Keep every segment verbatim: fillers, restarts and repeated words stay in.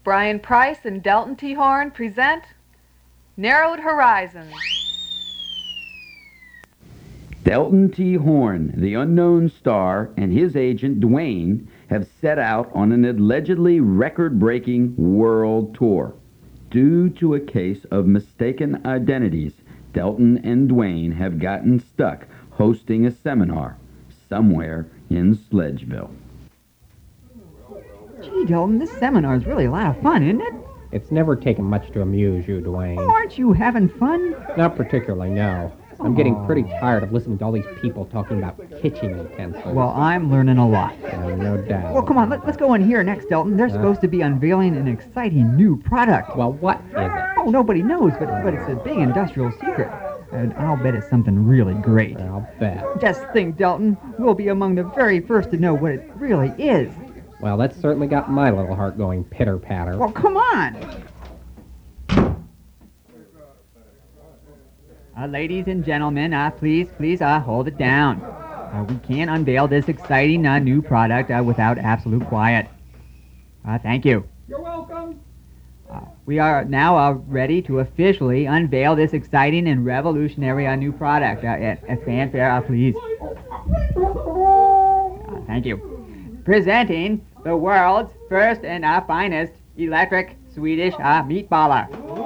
Brian Price and Delton T. Horn present Narrowed Horizons. Delton T. Horn, the unknown star, and his agent, Dwayne, have set out on an allegedly record-breaking world tour. Due to a case of mistaken identities, Delton and Dwayne have gotten stuck hosting a seminar somewhere in Sledgeville. Gee, Delton, this seminar is really a lot of fun, isn't it? It's never taken much to amuse you, Dwayne. Oh, aren't you having fun? Not particularly, no. I'm getting pretty tired of listening to all these people talking about kitchen utensils. Well, I'm learning a lot. Uh, no doubt. Well, come on, let, let's go in here next, Delton. They're Uh. supposed to be unveiling an exciting new product. Well, what is it? Oh, nobody knows, but, but it's a big industrial secret. And I'll bet it's something really great. I'll bet. Just think, Delton, we'll be among the very first to know what it really is. Well, that's certainly got my little heart going pitter-patter. Well, come on. Uh, ladies and gentlemen, uh, please, please, uh, hold it down. Uh, we can't unveil this exciting uh, new product uh, without absolute quiet. Uh, thank you. You're welcome. Uh, we are now uh, ready to officially unveil this exciting and revolutionary uh, new product. Uh, at, at fanfare, uh, please. Uh, thank you. Presenting the world's first and uh, finest electric Swedish uh, meatballer.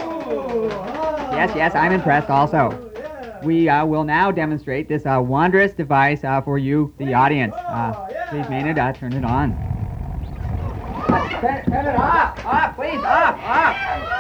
Yes, yes, I'm impressed also. We uh, will now demonstrate this uh, wondrous device uh, for you, the audience. Uh, please, Maynard, uh, turn it on. Uh, turn, turn it off! Off, please, off, off!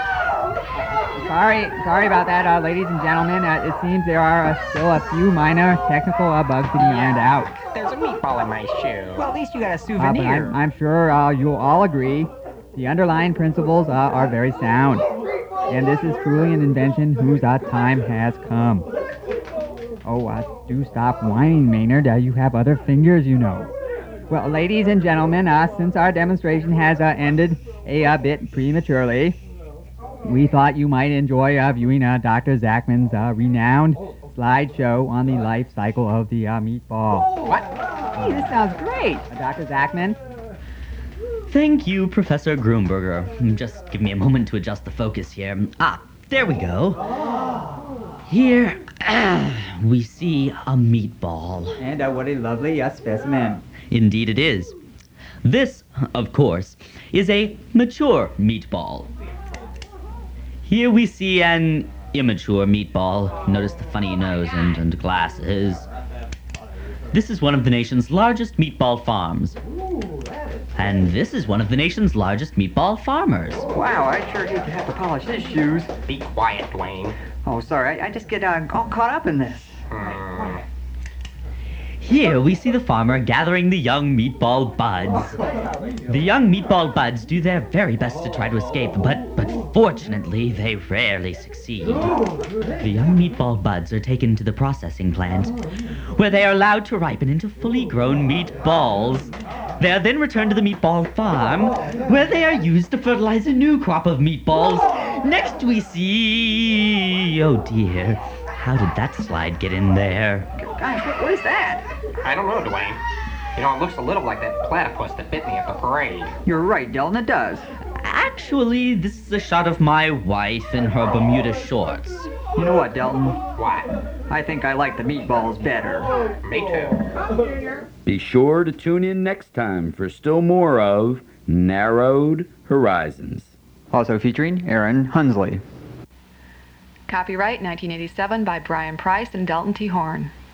Sorry, sorry about that, uh, ladies and gentlemen. Uh, it seems there are uh, still a few minor technical uh, bugs to be ironed out. There's a meatball in my shoe. Well, at least you got a Uh, but souvenir. I'm, I'm sure uh, you'll all agree the underlying principles uh, are very sound. And this is truly an invention whose uh, time has come. Oh, uh, do stop whining, Maynard. Uh, you have other fingers, you know. Well, ladies and gentlemen, uh, since our demonstration has uh, ended a uh, bit prematurely, we thought you might enjoy uh, viewing uh, Doctor Zachman's uh, renowned slideshow on the life cycle of the uh, meatball. What? Hey, this sounds great. Uh, Doctor Zachman? Thank you, Professor Groomberger. Just give me a moment to adjust the focus here. Ah, there we go. Here, ah, we see a meatball. And uh, what a lovely uh, specimen. Indeed it is. This, of course, is a mature meatball. Here we see an immature meatball. Notice the funny nose and, and glasses. This is one of the nation's largest meatball farms. And this is one of the nation's largest meatball farmers. Wow, I sure hate to have to polish his shoes. Be quiet, Dwayne. Oh, sorry, I, I just get uh, all caught up in this. Hmm. Here we see the farmer gathering the young meatball buds. The young meatball buds do their very best to try to escape, but, but fortunately, they rarely succeed. The young meatball buds are taken to the processing plant, where they are allowed to ripen into fully grown meatballs. They are then returned to the meatball farm, where they are used to fertilize a new crop of meatballs. Next we see... Oh dear, how did that slide get in there? Gosh, what, what is that? I don't know, Dwayne. You know, it looks a little like that platypus that bit me at the parade. You're right, Delton, it does. Actually, this is a shot of my wife in her Bermuda shorts. You know what, Delton? What? I think I like the meatballs better. Me too. Be sure to tune in next time for still more of Narrowed Horizons. Also featuring Aaron Hunsley. Copyright nineteen eighty-seven by Brian Price and Delton T. Horn.